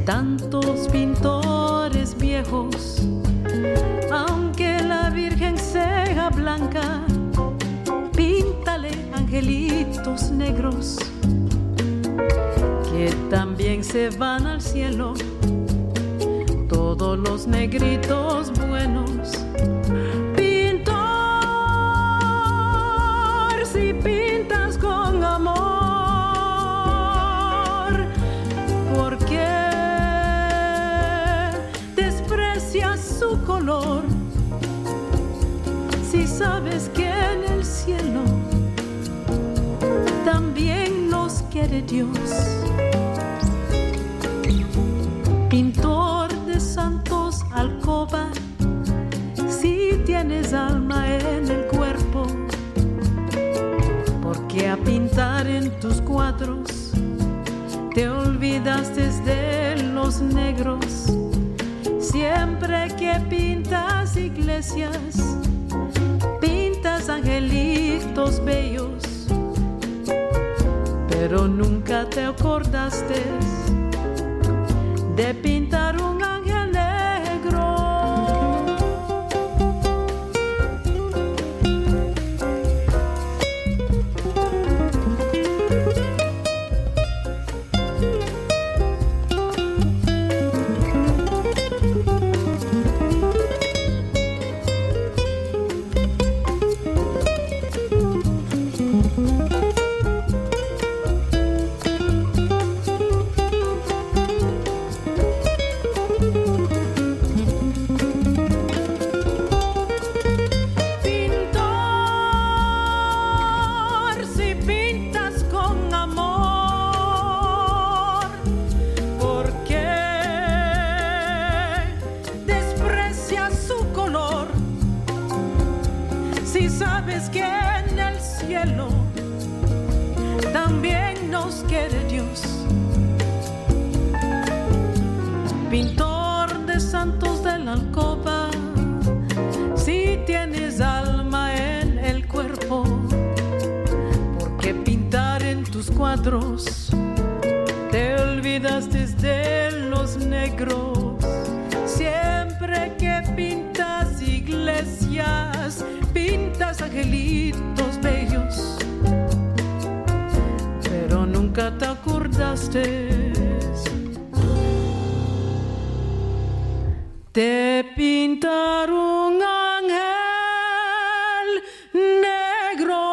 tantos pintores viejos, aunque la Virgen sea blanca, píntale angelitos negros que también se van al cielo, todos los negritos buenos. Pintor, si pintas con amor, ¿por qué desprecias su color? Si sabes que en el cielo también nos quiere Dios. Pintor de santos alcoba, si tienes alma en el cuerpo, porque a pintar en tus cuadros te olvidaste de los negros. Siempre que pintas iglesias, pintas angelitos bellos, pero nunca te acordaste de pintar un ángel negro. Te olvidaste de los negros. Siempre que pintas iglesias, pintas angelitos bellos, pero nunca te acordaste de pintar un ángel negro.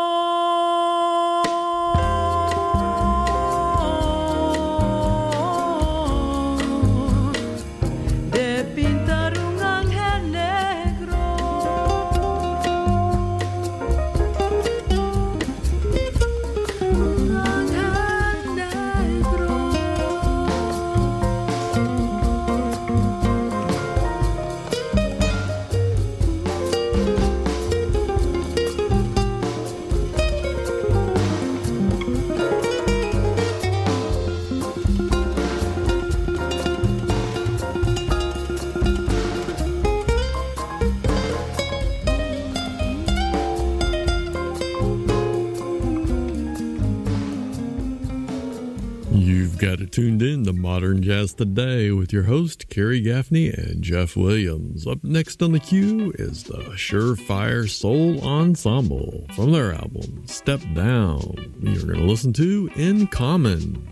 Got it tuned in to Modern Jazz Today with your host, Kerry Gaffney and Jeff Williams. Up next on the queue is the Surefire Soul Ensemble from their album, Step Down. You're going to listen to In Common.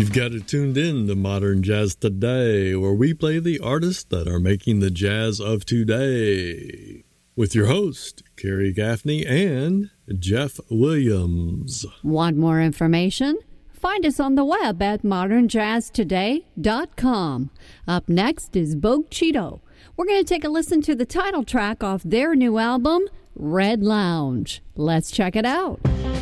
You've got it tuned in to Modern Jazz Today, where we play the artists that are making the jazz of today, with your host, Kerry Gaffney and Jeff Williams. Want more information? Find us on the web at modernjazztoday.com. Up next is Bogue Chitto. We're going to take a listen to the title track off their new album, Red Lounge. Let's check it out.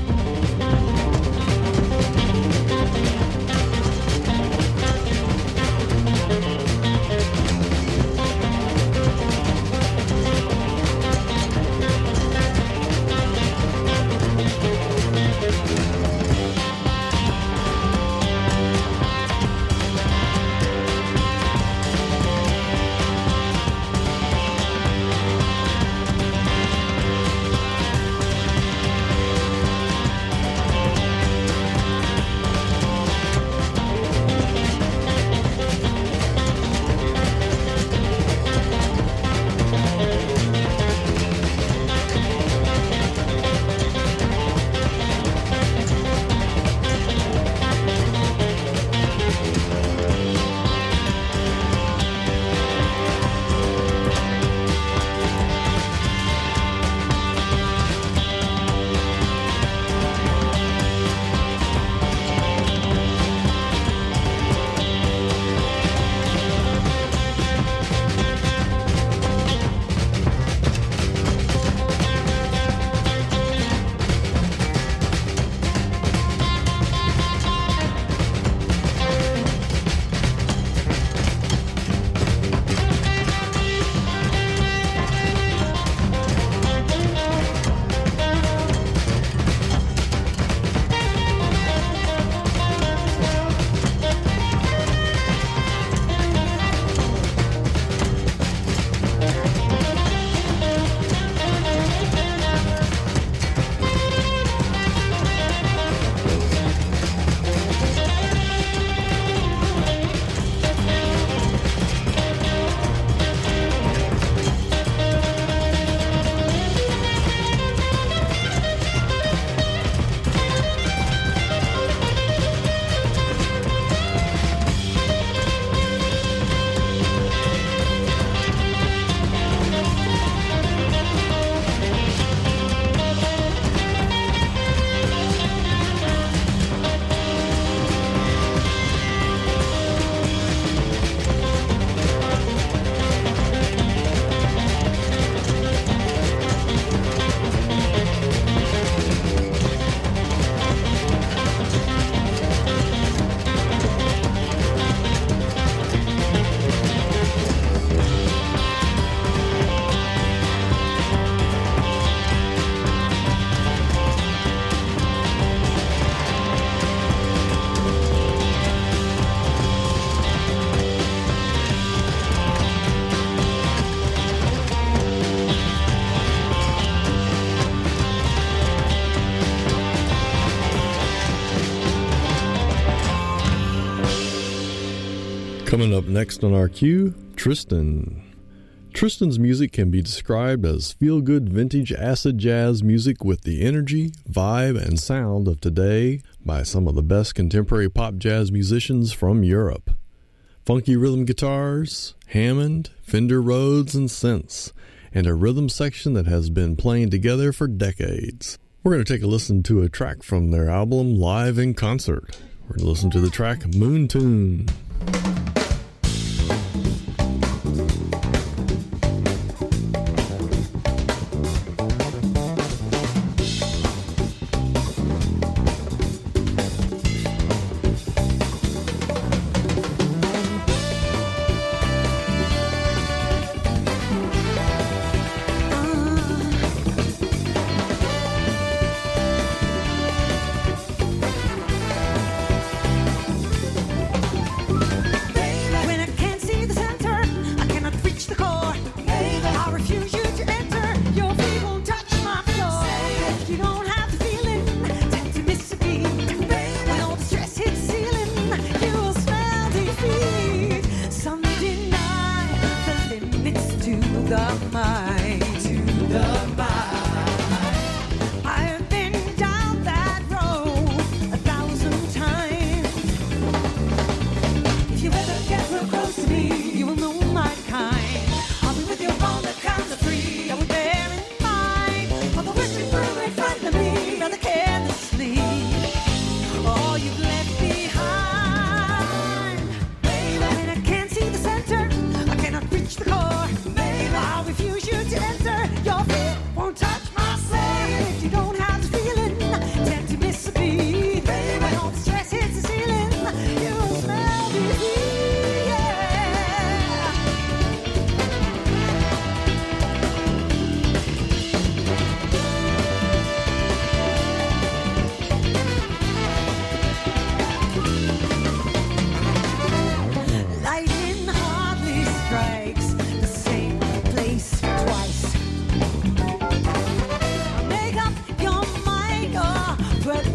Coming up next on our queue, Tristan. Tristan's music can be described as feel-good vintage acid jazz music with the energy, vibe, and sound of today by some of the best contemporary pop jazz musicians from Europe. Funky rhythm guitars, Hammond, Fender Rhodes, and synths, and a rhythm section that has been playing together for decades. We're going to take a listen to a track from their album Live in Concert. We're going to listen to the track Moon Tune.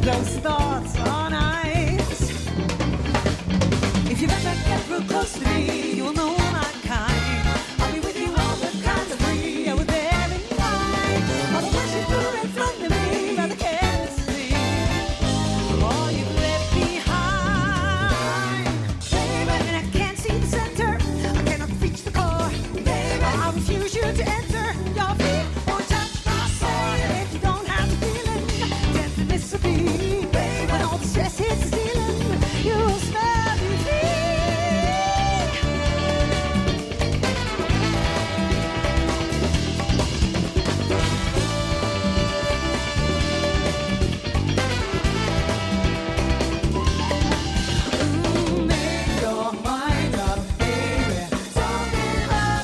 those thoughts on ice. If you ever get real close to me, you'll know my kind. I'll be with you all the kinds of free, yeah, with every night. All the ones you put in front of me, rather carelessly, all you've left behind. Baby, and I can't see the center, I cannot reach the core. Baby, I refuse you to enter. Your feet won't touch my soul. If you don't have the feeling, then this will be. When all the stress hits the ceiling, you'll smell me free. Make your mind up, baby. Don't give up.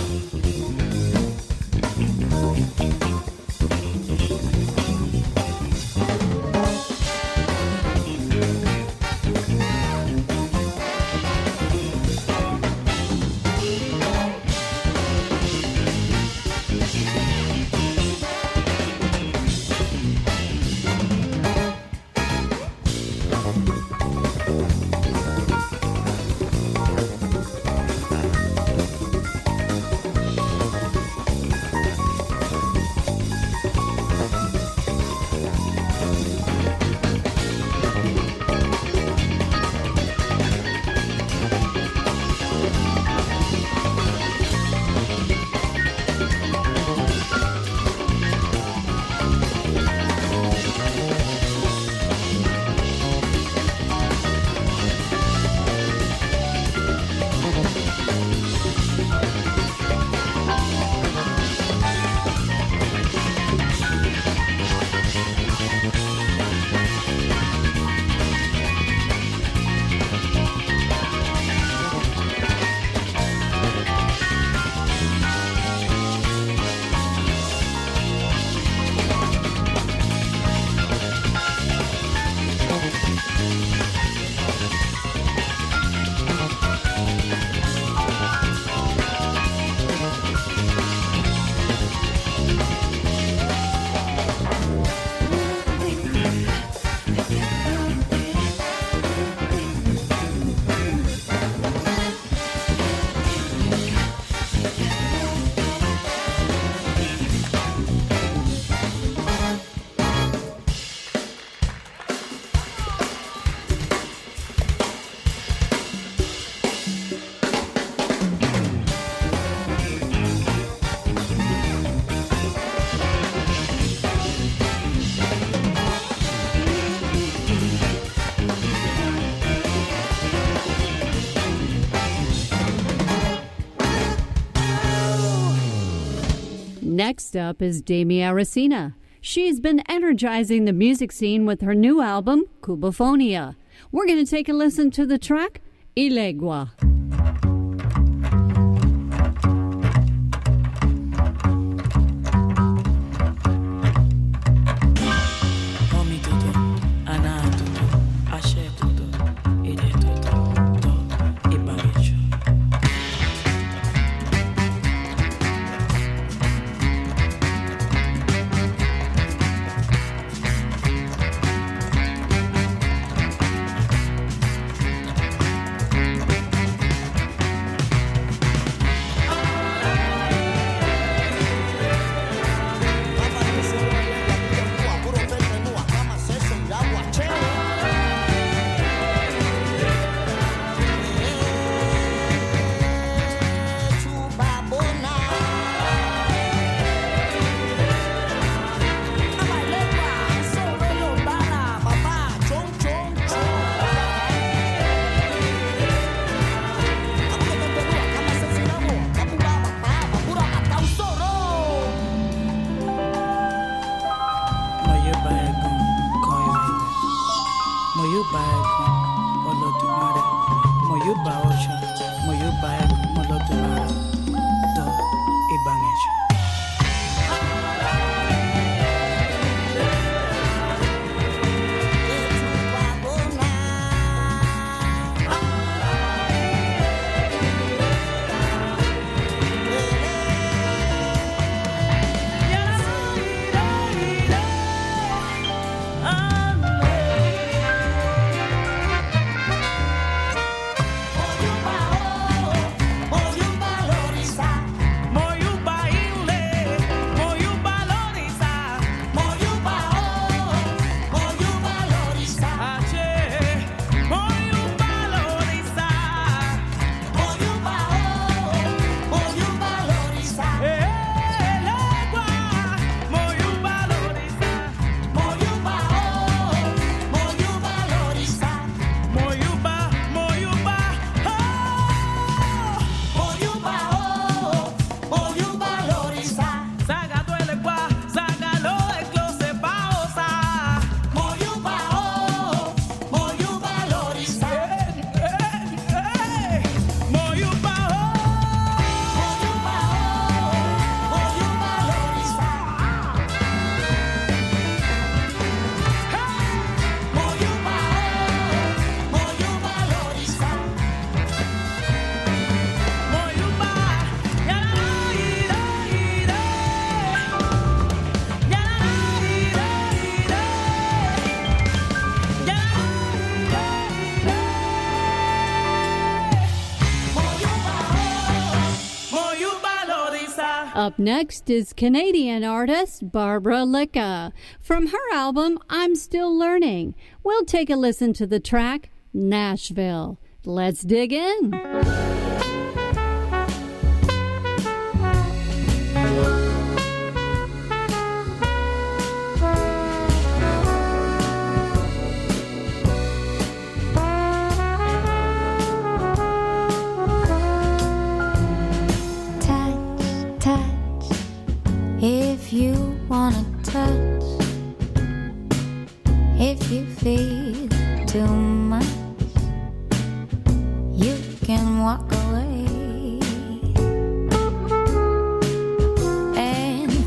Next up is Demi Aracena. She's been energizing the music scene with her new album, Cubofonia. We're going to take a listen to the track, Ilegua. I'm Up next is Canadian artist Barbara Licka. From her album, I'm Still Learning, we'll take a listen to the track, Nashville. Let's dig in. If you wanna touch, if you feel too much, you can walk away and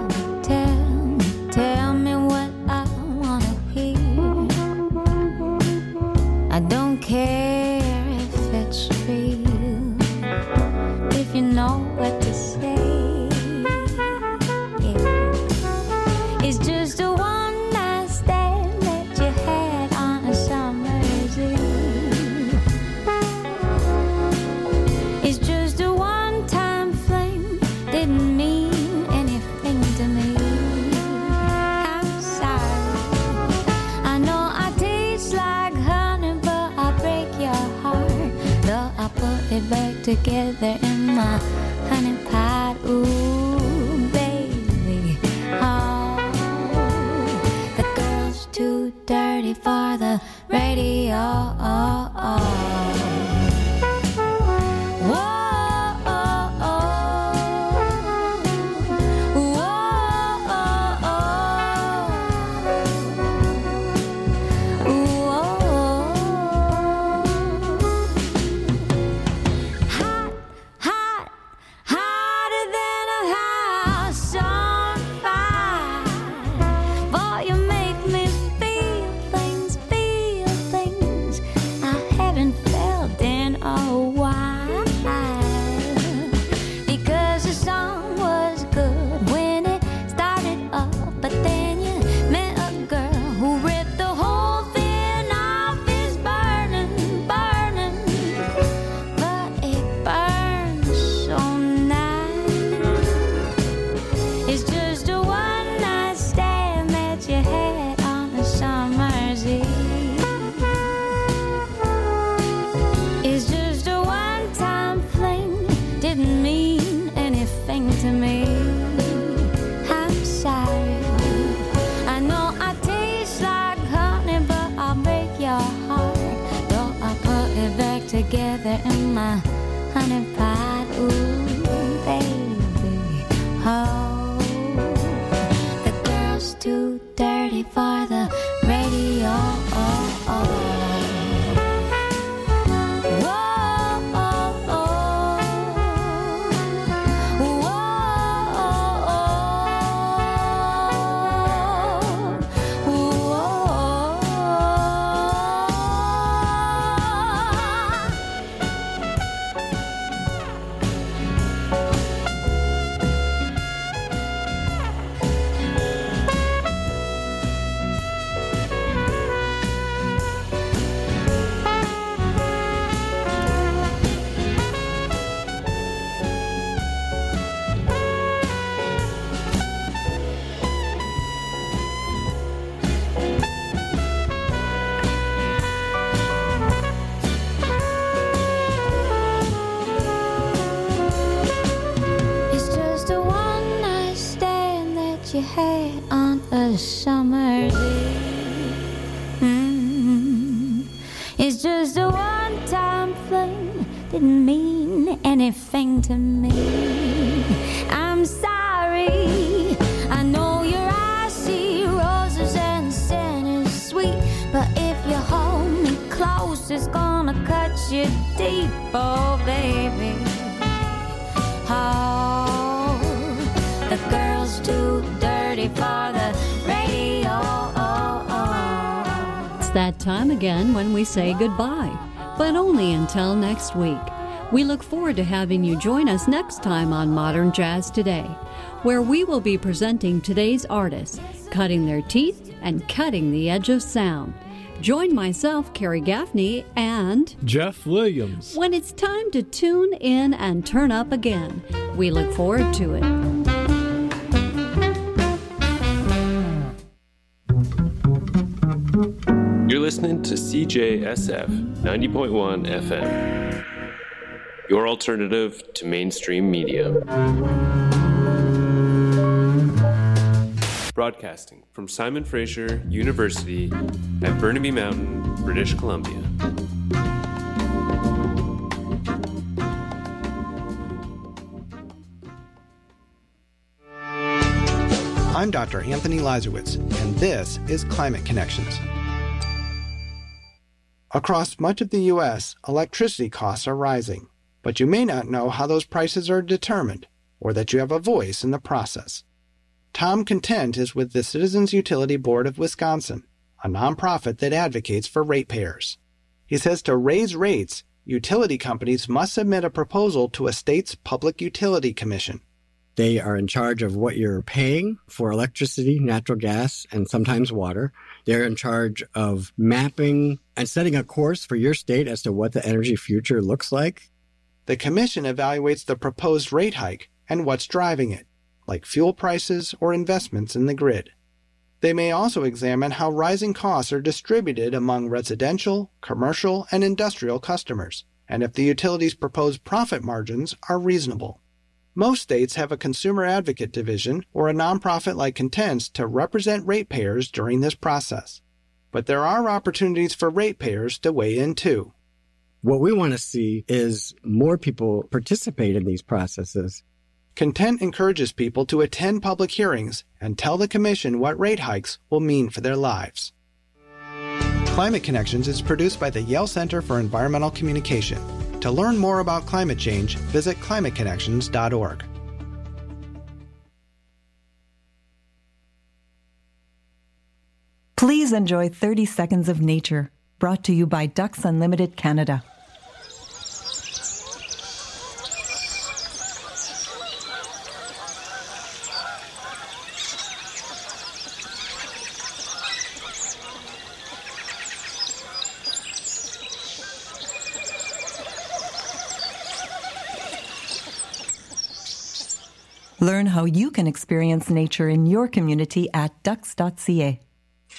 tell me what I wanna hear. I don't care if it's real, if you know what to say. It's just a one night stand that you had on a summer's eve. It's just a one time fling, didn't mean anything to me. I'm sorry, I know I taste like honey, but I break your heart. Though I put it back together in my honey pot. Ooh, baby, oh. Too dirty for the radio. Oh, oh. Whoa, oh, oh. Whoa, oh, oh. Whoa. Hot, hotter than a house on fire. Boy, you make me felt in a while, because the song was good when it started up, but then you met a girl who ripped the whole thing off. It's burning, burning, but it burns so nice. It's just a one night stand that you had on a summer's eve. It's just a one-time fling, didn't mean anything to me. I'm sorry, I know I taste like honey, but I'll break your heart. Though I put it back together in my honey pot. Ooh, baby, oh. The girl's too dirty for the radio. Oh, oh. You had on a summer's eve. It's just a one-time fling, didn't mean anything to me. I'm sorry, I know your eyes see roses and sin is sweet, but if you hold me close, it's gonna cut you deep, oh baby. Oh, the girl's too dirty for the radio. Oh, oh. It's that time again when we say goodbye, but only until next week. We look forward to having you join us next time on Modern Jazz Today, where we will be presenting today's artists, cutting their teeth and cutting the edge of sound. Join myself, Carrie Gaffney, and Jeff Williams when it's time to tune in and turn up again. We look forward to it. You're listening to CJSF 90.1 FM, your alternative to mainstream media. Broadcasting from Simon Fraser University at Burnaby Mountain, British Columbia. I'm Dr. Anthony Lazarowitz, and this is Climate Connections. Across much of the U.S., electricity costs are rising, but you may not know how those prices are determined, or that you have a voice in the process. Tom Content is with the Citizens Utility Board of Wisconsin, a nonprofit that advocates for ratepayers. He says to raise rates, utility companies must submit a proposal to a state's Public Utility Commission. They are in charge of what you're paying for electricity, natural gas, and sometimes water. They're in charge of mapping and setting a course for your state as to what the energy future looks like. The commission evaluates the proposed rate hike and what's driving it, like fuel prices or investments in the grid. They may also examine how rising costs are distributed among residential, commercial, and industrial customers, and if the utility's proposed profit margins are reasonable. Most states have a consumer advocate division or a nonprofit like Content's to represent ratepayers during this process. But there are opportunities for ratepayers to weigh in too. What we want to see is more people participate in these processes. Content encourages people to attend public hearings and tell the Commission what rate hikes will mean for their lives. Climate Connections is produced by the Yale Center for Environmental Communication. To learn more about climate change, visit climateconnections.org. Please enjoy 30 Seconds of Nature, brought to you by Ducks Unlimited Canada. Learn how you can experience nature in your community at ducks.ca.